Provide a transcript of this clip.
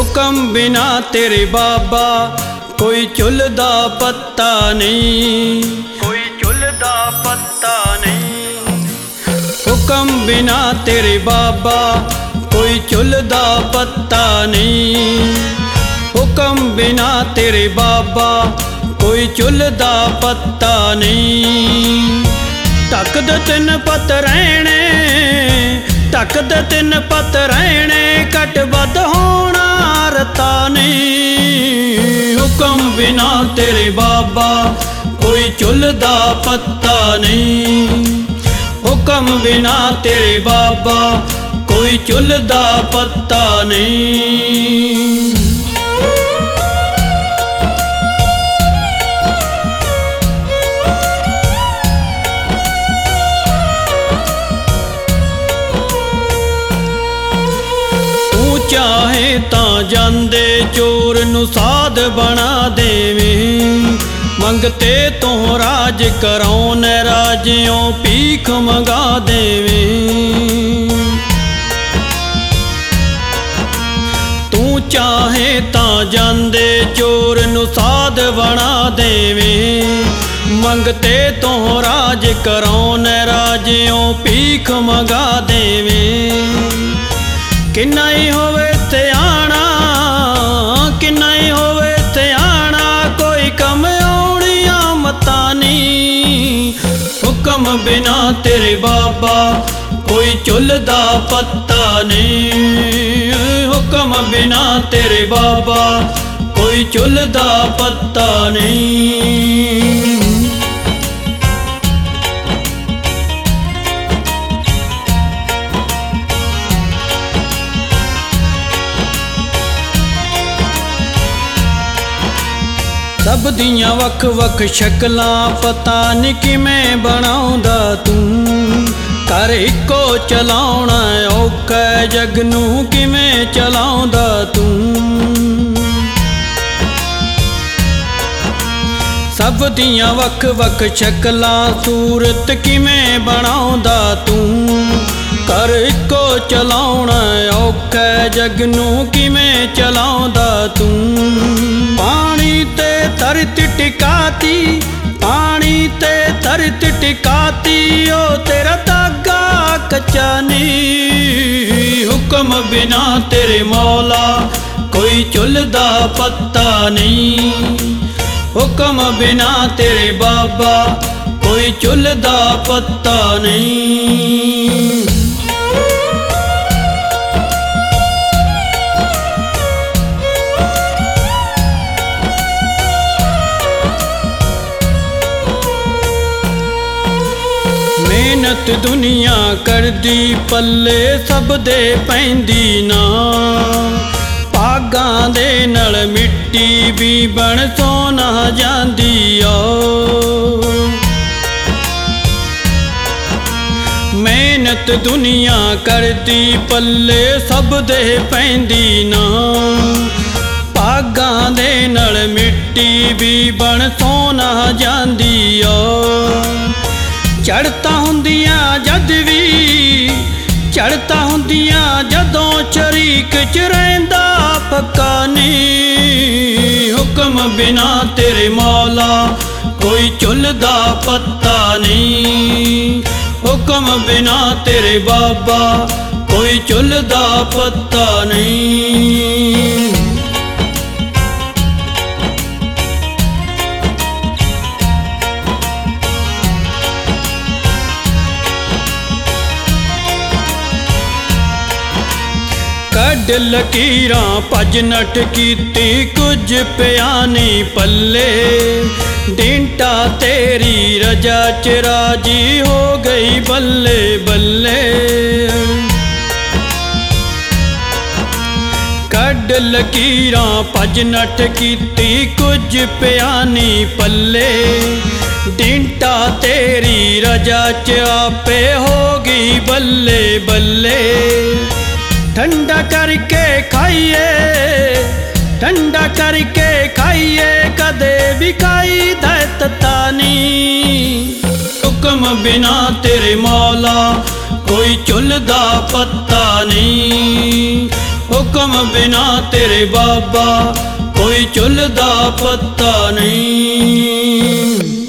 हुक्म बिना तेरे बाबा कोई झुलदा पत्ता नहीं, कोई झुलदा पत्ता नहीं। हुक्म बिना तेरे बाबा कोई झुलदा पत्ता नहीं, हुक्म बिना तेरे बाबा कोई झुलदा पत्ता नहीं। ढकदे तिन पत रहने, ढकदे तिन पत रहने, घट बद होना रता नहीं। हुक्म बिना तेरे बाबा कोई झुलदा पत्ता नहीं, हुक्म बिना तेरे बाबा कोई झुलदा पत्ता नहीं। चाहे तां जांदे चोर नू साध बना देवें, मंगते तो राज कराउन राजियों भीख मंगा देवें। तू चाहे तां जांदे चोर नू साध बना देवें, मंगते तो राज कराउन राजियों भीख मंगा देवें। किन्ना ही होवे त्याणा, किन्ना ही होवे त्याणा, कोई कम आउणिया मता नहीं। हुक्म बिना तेरे बाबा कोई झुलदा पत्ता नहीं, हुक्म बिना तेरे बाबा कोई झुलदा पत्ता नहीं। सब दियां वख वख शक्लां पता नहीं किवें बनाउंदा तू, घर इक्को चलाउणा औखा जग नूं किवें चलाउंदा तू। सब दियां वख वख शक्लां सूरत किवें बनाउंदा तू, घर इक्को चलाउणा औखा जग नूं किवें चलाउंदा तू। पानी ते धरती टिकाती, पानी ते धरती टिकाती, ओ तेरा धागा कच्चा नहीं। हुक्म बिना तेरे मौला कोई झुलदा पत्ता नहीं, हुक्म बिना तेरे बाबा कोई झुलदा पत्ता नहीं। मेहनत दुनिया करदी पल्ले सब दे पैंदी ना, भागां दे नल मिट्टी भी बन सोना जांदी आ। मेहनत दुनिया करदी पल्ले सब दे पैंदी ना, भागां दे नल मिट्टी भी बन सोना जांदी आ। चढ़ता हुंदियां जद भी, चढ़ता हुंदियां जदों शरीक च रहिंदा पक्का नहीं। हुक्म बिना तेरे मौला कोई झुलदा पत्ता नहीं, हुक्म बिना तेरे बाबा कोई झुलदा पत्ता नहीं। कड लकीरां भज नठ कीती कुछ पिया नहीं पल्ले, डिंटा तेरी रजा च राजी हो गई बल्ले बल्ले। कड लकीरां भज नठ कीती कुछ पिया नहीं पल्ले, डिंटा तेरी रजा च आपे हो गई बल्ले बल्ले। ठंडा करके खाइए, ठंडा करके खाइए, कदे भी खाई दैतता नहीं। हुक्म बिना तेरे मौला कोई झुलदा पत्ता नहीं, ਹੁਕਮ ਬਿਨਾ ਤੇਰੇ ਬਾਬਾ ਕੋਈ ਝੁੱਲਦਾ ਪੱਤਾ ਨਹੀਂ।